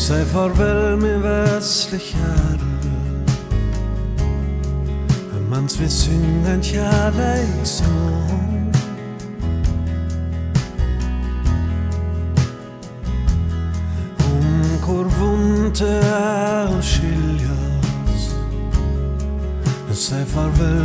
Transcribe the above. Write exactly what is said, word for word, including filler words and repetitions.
Si farvel, min vesle kjære, mens vi synger en kjærleikssang. Om hvor vondt det er å skiljas, si farvel.